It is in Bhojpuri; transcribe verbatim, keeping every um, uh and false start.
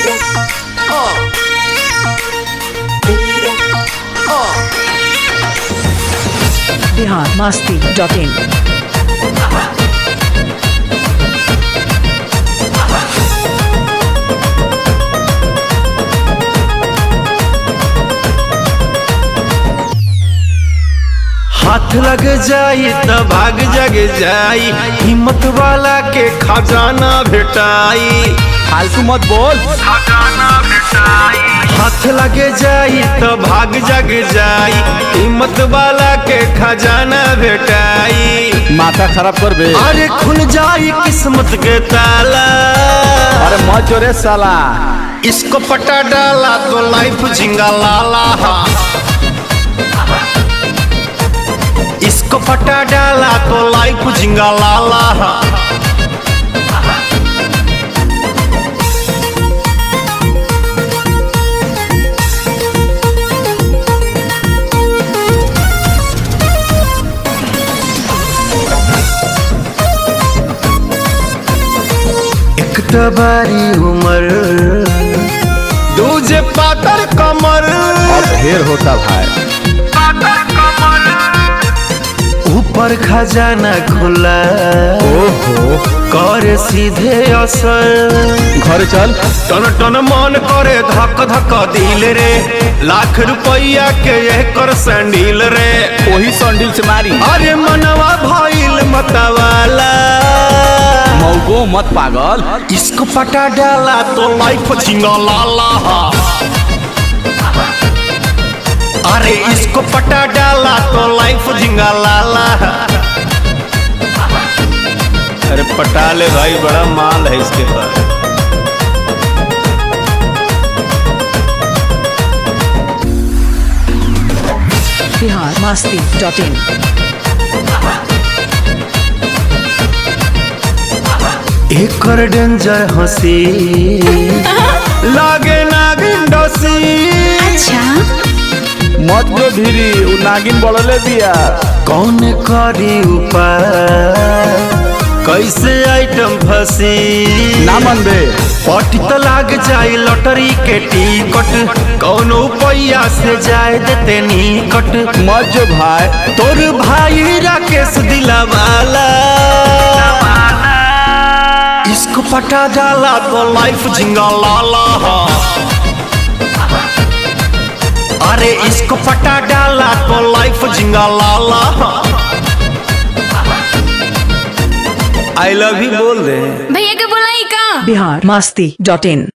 बिहार मस्ती डॉट इन। हाथ लग जाई त भाग जग जाई, हिम्मत वाला के खजाना भेटाई। फालतू मत बोल। खजाना भेटाई। हाथ लगे जाई त भाग जग जाई, हिम्मत वाला के खजाना भेटाई। माथा खराब कर बे। अरे खुल जाई किस्मत के ताला। अरे मत जोरे साला। इसको पटा डाला तो लाइफ झिंगा लाला। इसको पटा डाला तो लाइफ झिंगा लाला। एक तबारी उमर, दूजे पातर कमर। अब ढेर होता भाई। ऊपर खजाना खुला, ओहो कर सीधे असर। घर चल। टन टन मन करे धक धक दिल रे, लाख रुपया के एकर सैंडल रे। वही सैंडल से मारी। अरे मनवा भइल मतवाला। मौगो मत पागल। इसको पटा डाला तो लाइफ झिंगा लाला। अरे इसको पटा डाला तो लाइफ झिंगा लाला। अरे पटा ले भाई, बड़ा माल है इसके पास। Bihar Masti dot in. एकर डेंजर हंसी लागे नागिन डसी। अच्छा मत जो धीरी, उ नागिन बढ़ले दिया। कौन करी उपाय, कैसे आइटम फंसी। ना मन बे। पटी तो लाग जाए लॉटरी के टिकट, कौन पैया से जाए देते निकट। मत जो भाई। तोर भाई राकेश दिलावाला। इसको पटा डाला तो लाइफ झिंगा लाला। अरे इसको पटा डाला तो लाइफ झिंगा लाला। आई लव यू बोल दे भैया के बोलाई का। बिहार मस्ती डॉट इन।